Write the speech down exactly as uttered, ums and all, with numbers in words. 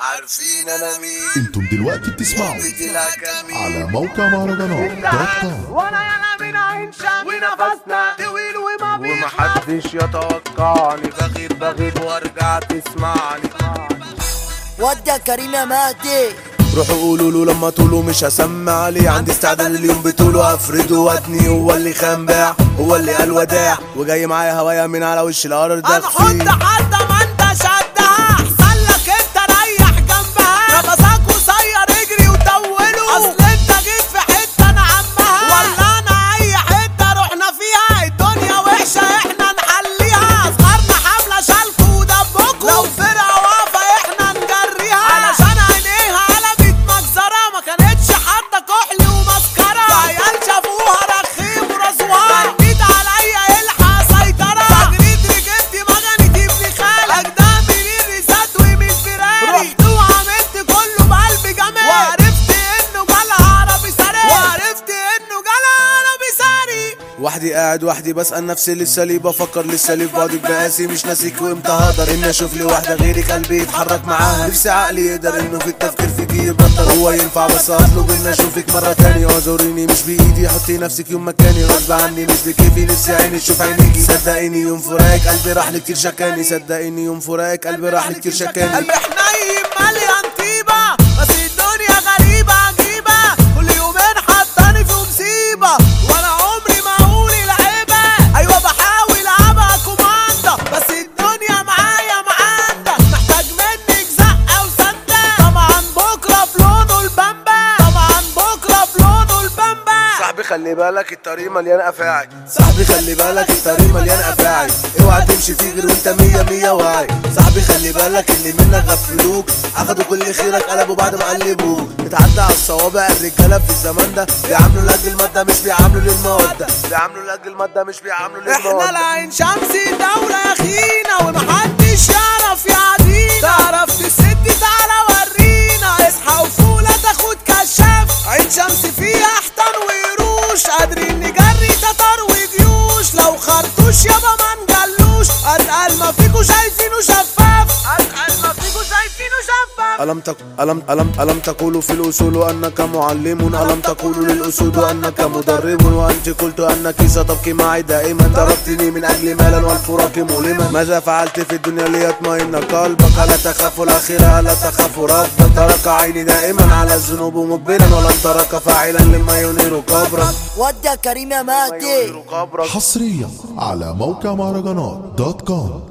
عارفين انا مين. انتم دلوقتي بتسمعوا على موقع مهرجانات دوت كوم. وانا يلا بينا عين شام ونفسنا طويل وما ومحدش يتوقعني، بغيب بغيب وارجع تسمعني. ودي يا كريم يا مهدي. روحوا قولوا له لما طولوا مش هسمع عليه، عندي استعداد اليوم بطوله افرده واتني. هو اللي خنباع هو اللي قال وداع، وجاي معايا هوايا من على وش الارض. انا حط حد ما انت شدها، احسن لك انت ريح جنبها. نفسك قصير اجري وطوله، اصل انت جيت في حته انا عمها. ولا انا اي حته رحنا فيها الدنيا وحشه احنا نحليها. اصغرنا حمله شالكوا ودبكوا، لو فرقه واقفه احنا نجريها. علشان عينيها قلبت مجزره، ما كانتش حتى كحل ومسكره. عيال شافوها رخيم ورزوان، جيت عليا الحق سيطره. تجريد رجبتي مغني ابن خالي، اجدع من الريسات ومن فيراري. رحت وعملت كله بقلب جمال، وعرفت انه جالها عربي ساري. وعرفت انه جالها عربي ساري. وحدي قاعد وحدي بسأل نفسي لسه ليه بفكر، لسه ليه في بعضك بقاسي مش ناسيك. وامتى هقدر اني اشوف لي واحده غيرك قلبي يتحرك معاها. نفسي عقلي يقدر انه في التفكير فيكي يبطل. هو ينفع بس اطلب اني اشوفك مره تانية. اعذريني مش بايدي، حطي نفسك يوم مكاني. غصب عني مش بكيفي، نفسي عيني تشوف عينيكي. صدقيني يوم فراقك قلبي راح لكتير شكاني. صدقيني يوم فراقك قلبي راح لكتير شكاني. قلبي حنين مليان طيبه، بس الدنيا غريبه عجيبه. كل يومين حطاني في مصيبه، وانا عمري ما اقول العيبه. ايوه بحاول ابقى كوماندا، بس الدنيا معايا معاندة. محتاج منك زقه وسنده، طبعا بكره في لونه البامبا. طبعا بكره في لونه البامبا. صاحبي خلي بالك الطريق مليان افاعي. صاحبي خلي بالك الطريق مليان افاعي. اوعى تمشي فيه غير وانت مية مية واعي. صاحبي خلي بالك اللي منك غفلوك، اخدوا كل خيرك قلبوا بعد ما قلبوك. اتعدى على الصوابع الرجاله في الزمان ده، بيعاملوا لاجل الماده مش بيعاملوا للموده. بيعاملوا لاجل الماده مش بيعاملوا للموده. احنا العين شمسي دولة يا اخينا، ومحدش يعرف يعدينا. تعرف تسد تعالى ورينا، اصحى وفولة تاخد كشاف. عين شمسي فيها احتن وقروش، قادرين نجري تتر وجيوش. لو خرطوش يابا ما نجلوش، اتقل ما فيكو شايفينه شفاف. اتقل ما فيكو شايفينه شفاف. ألم تك ألم ألم ألم تقولوا في الأصول أنك معلم، ألم تقولوا للأسود أنك مدرب، وأنت قلت أنك ستبقي معي دائما. تركتني من أجل مالا والفراق مؤلما. ماذا فعلت في الدنيا ليطمئن قلبك؟ ألا تخاف الآخرة ألا تخاف ربك؟ ترك عيني دائما على الذنوب مقبلا، ولم ترك فاعلا لما ينير قبرك. ودي يا كريم يا مهدي. حصريا على موقع مهرجانات دوت كوم.